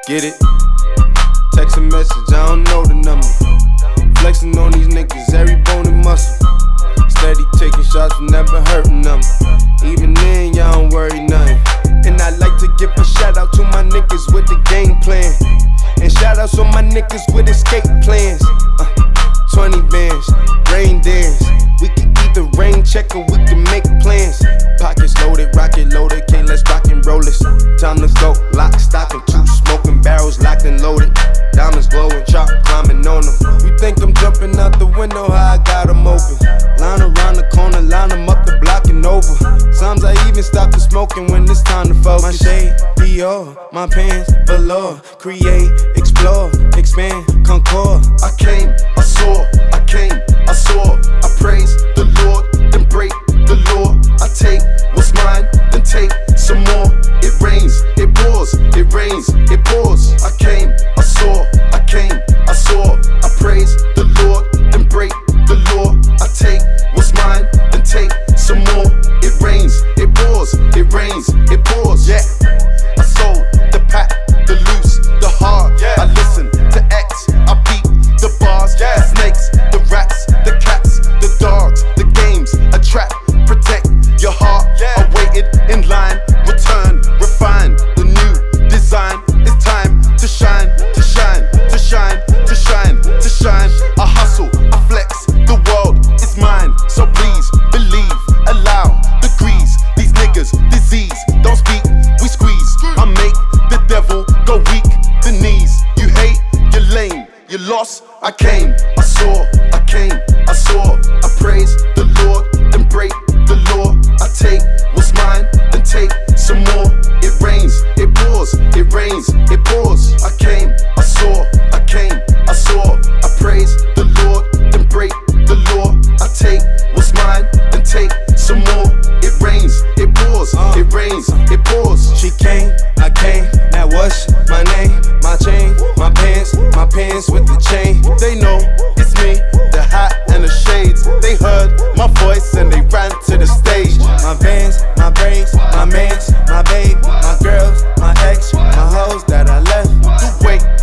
Get it? Text a message, I don't know the number. Flexing on these niggas, every bone and muscle. Steady taking shots, never hurting them. Even then, y'all don't worry nothing. And I like to give a shout out to my niggas with the game plan. And shout outs on my niggas with escape plans. 20 bands, rain dance. We can either rain check or we can make plans. Pockets loaded, rocket loaded, okay, let's rock and roll this. Time to go, lock, stock, and two smoking barrels locked and loaded. Diamonds glowing, chop climbing on them. You think I'm jumping out the window, how I got them open. Line around the corner, line them up the block and over. Sometimes I even stop the smoking when it's time to focus. My shade, Dior, my pants, velour. Create, explore, expand, concord. I came, I saw, I came, I saw. I praise the Lord, then break the law. I take what's mine, then take some more. It rains, it pours, it rains, it pours. I came, I saw, I came, I saw. I praise the Lord, then break the law. I take what's mine, then take some more. It rains, it pours, it rains, it pours. Yeah, I sold the pack, the loose, the hard. Yeah. I listen to X, I beat the bars. Yeah. The snakes, the rats, the cats, the dogs, the games, a trap, protect your heart. Yeah. I waited in line, return, refine the new design. It's time to shine, to shine, to shine, to shine, to shine. I hustle, I flex, the world is mine. So please believe, allow degrees. These niggas, disease, don't speak, we squeeze. I make the devil go weak, the knees. You hate, you're lame, you lost. I came, I saw, I came, I saw. I praise the Lord, then break the law. I take what's mine, then take some more. It rains, it pours, it rains, it pours. I came, I saw, I came, I saw. I praise the Lord, then break the law. I take what's mine, then take some more. It rains, it pours, it rains, it pours. She came, I came, now what's my name? My chain, my pants with the chain. They know it's me, the hat and the shades. They heard my voice and they ran to the stage. My Vans, my braids, my mans, my babe, my girls, my ex, my hoes that I left. You wait